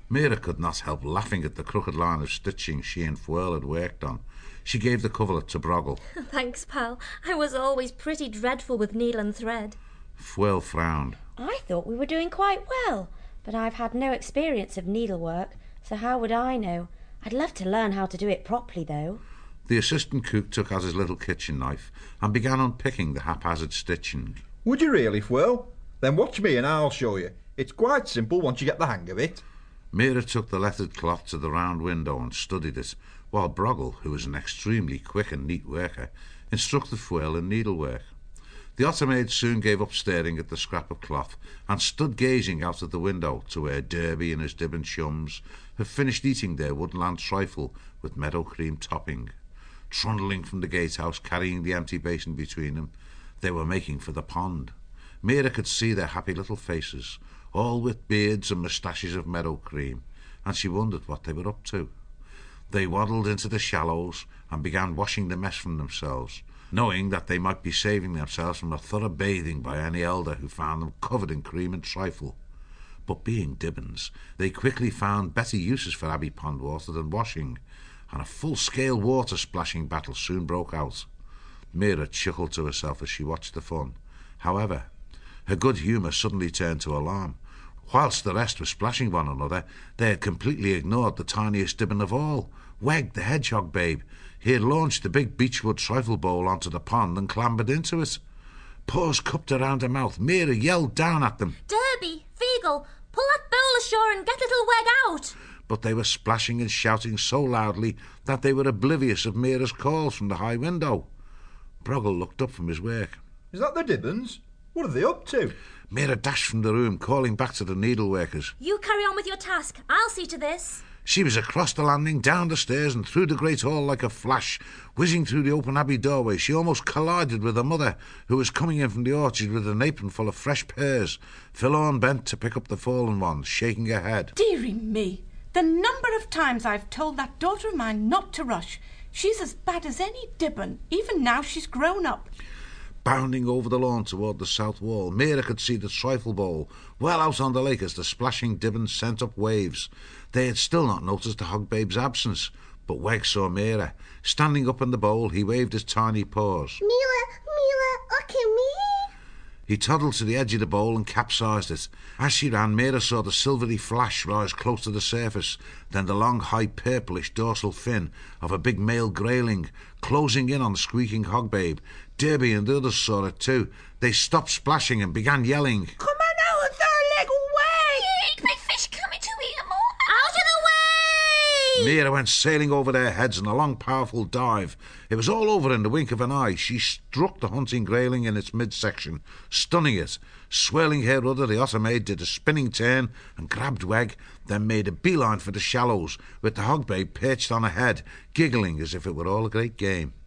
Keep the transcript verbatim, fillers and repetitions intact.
Mira could not help laughing at the crooked line of stitching she and Fwirl had worked on. She gave the coverlet to Broggle. Thanks, pal. I was always pretty dreadful with needle and thread. Fwirl frowned. I thought we were doing quite well, but I've had no experience of needlework, so how would I know? I'd love to learn how to do it properly, though. The assistant cook took out his little kitchen knife and began unpicking the haphazard stitching. Would you really, Fwirl? Then watch me and I'll show you. It's quite simple once you get the hang of it. Mira took the lettered cloth to the round window and studied it, while Broggle, who was an extremely quick and neat worker, instructed Fwirl in needlework. The otter maid soon gave up staring at the scrap of cloth and stood gazing out of the window to where Derby and his Dibben chums had finished eating their woodland trifle with meadow cream topping. Trundling from the gatehouse, carrying the empty basin between them, they were making for the pond. Mira could see their happy little faces, all with beards and moustaches of meadow cream, and she wondered what they were up to. They waddled into the shallows and began washing the mess from themselves, knowing that they might be saving themselves from a thorough bathing by any elder who found them covered in cream and trifle. But being Dibbens, they quickly found better uses for Abbey Pond water than washing, and a full-scale water-splashing battle soon broke out. Mira chuckled to herself as she watched the fun. However, her good humour suddenly turned to alarm. Whilst the rest were splashing one another, they had completely ignored the tiniest Dibben of all, Weg the hedgehog babe. He had launched the big beechwood trifle bowl onto the pond and clambered into it. Paws cupped around her mouth, Mira yelled down at them. Derby, Feagle, pull that bowl ashore and get little Weg out. But they were splashing and shouting so loudly that they were oblivious of Mira's calls from the high window. Broggle looked up from his work. Is that the Dibbens? What are they up to? Mira dashed from the room, calling back to the needleworkers. You carry on with your task. I'll see to this. She was across the landing, down the stairs and through the great hall like a flash. Whizzing through the open abbey doorway, she almost collided with her mother, who was coming in from the orchard with an apron full of fresh pears. Philorn bent to pick up the fallen ones, shaking her head. Dearie me, the number of times I've told that daughter of mine not to rush. She's as bad as any Dibben, even now she's grown up. Bounding over the lawn toward the south wall, Mira could see the trifle bowl well out on the lake as the splashing Dibbens sent up waves. They had still not noticed the hog babe's absence, but Weg saw Mira. Standing up in the bowl, he waved his tiny paws. Mira, Mira, okay, me? He toddled to the edge of the bowl and capsized it. As she ran, Mira saw the silvery flash rise close to the surface, then the long, high, purplish dorsal fin of a big male grayling, closing in on the squeaking hog babe. Derby and the others saw it too. They stopped splashing and began yelling. Come on out, third leg away! Eat my fish coming to eat them all. Out of the way! Mira went sailing over their heads in a long, powerful dive. It was all over in the wink of an eye. She struck the hunting grayling in its midsection, stunning it. Swirling her rudder, the otter maid did a spinning turn and grabbed Weg, then made a beeline for the shallows, with the hog babe perched on her head, giggling as if it were all a great game.